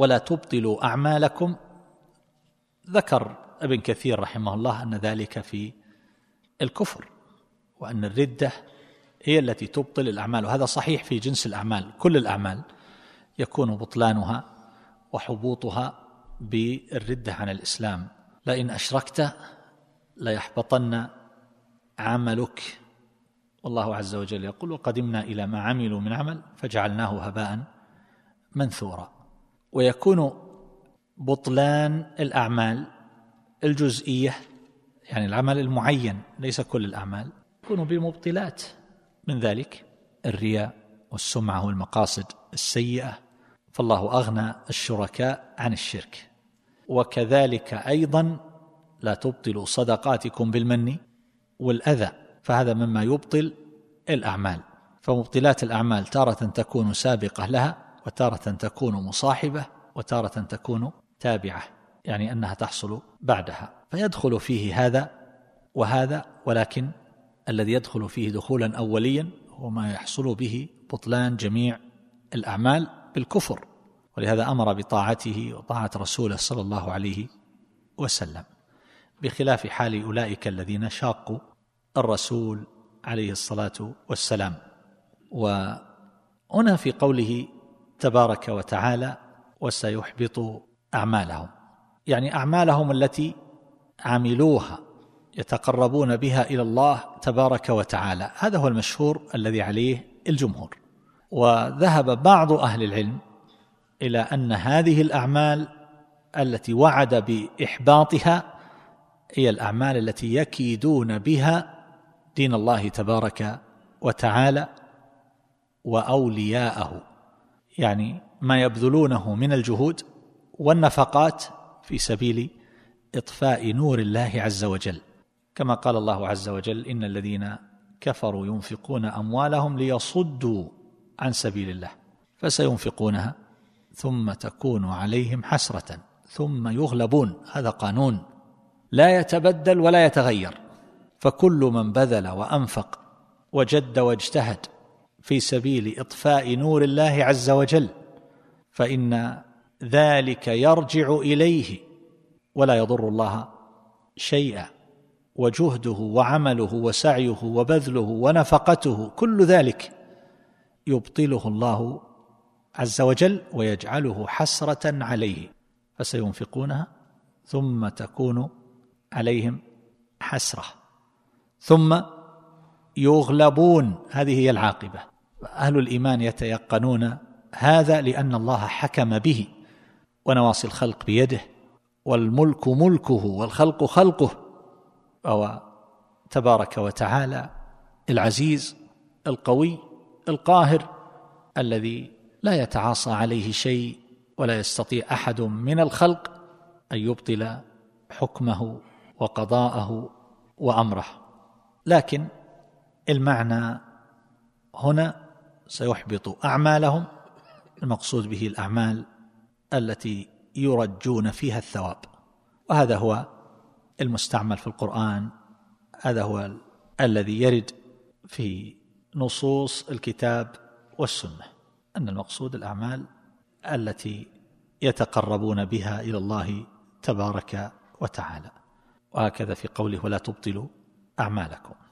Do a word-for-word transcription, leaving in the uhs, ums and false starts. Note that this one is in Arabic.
ولا تبطلوا أعمالكم، ذكر ابن كثير رحمه الله أن ذلك في الكفر، وأن الردة هي التي تبطل الأعمال، وهذا صحيح في جنس الأعمال. كل الأعمال يكون بطلانها وحبوطها بالردة عن الإسلام. لئن أشركت ليحبطن عملك، والله عز وجل يقول وقدمنا إلى ما عملوا من عمل فجعلناه هباء منثورا. ويكون بطلان الأعمال الجزئية، يعني العمل المعين ليس كل الأعمال، يكون بمبطلات، من ذلك الرياء والسمعة والمقاصد السيئة، فالله أغنى الشركاء عن الشرك. وكذلك أيضا لا تبطلوا صدقاتكم بالمن والأذى، فهذا مما يبطل الأعمال. فمبطلات الأعمال تارة تكون سابقة لها، وتارة تكون مصاحبة، وتارة تكون تابعة، يعني أنها تحصل بعدها، فيدخل فيه هذا وهذا، ولكن الذي يدخل فيه دخولا أوليا هو ما يحصل به بطلان جميع الأعمال بالكفر، ولهذا أمر بطاعته وطاعة رسوله صلى الله عليه وسلم، بخلاف حال أولئك الذين شاقوا الرسول عليه الصلاة والسلام. وهنا في قوله تبارك وتعالى وسيحبط أعمالهم، يعني أعمالهم التي عملوها يتقربون بها إلى الله تبارك وتعالى، هذا هو المشهور الذي عليه الجمهور. وذهب بعض أهل العلم إلى أن هذه الأعمال التي وعد بإحباطها هي الأعمال التي يكيدون بها دين الله تبارك وتعالى وأولياءه، يعني ما يبذلونه من الجهود والنفقات في سبيل إطفاء نور الله عز وجل، كما قال الله عز وجل إن الذين كفروا ينفقون أموالهم ليصدوا عن سبيل الله فسينفقونها ثم تكون عليهم حسرة ثم يغلبون. هذا قانون لا يتبدل ولا يتغير، فكل من بذل وأنفق وجد واجتهد في سبيل إطفاء نور الله عز وجل فإن ذلك يرجع إليه ولا يضر الله شيئا، وجهده وعمله وسعيه وبذله ونفقته كل ذلك يبطله الله عز وجل ويجعله حسرة عليه، فسينفقونها ثم تكون عليهم حسرة ثم يغلبون. هذه هي العاقبة. أهل الإيمان يتيقنون هذا لأن الله حكم به، ونواصي الخلق بيده، والملك ملكه والخلق خلقه، وهو تبارك وتعالى العزيز القوي القاهر الذي لا يتعاصى عليه شيء، ولا يستطيع أحد من الخلق أن يبطل حكمه وقضاءه وأمره. لكن المعنى هنا سيحبط أعمالهم، المقصود به الأعمال التي يرجون فيها الثواب، وهذا هو المستعمل في القرآن، هذا هو الذي يرد في نصوص الكتاب والسنة، أن المقصود الأعمال التي يتقربون بها إلى الله تبارك وتعالى. وهكذا في قوله ولا تبطلوا أعمالكم.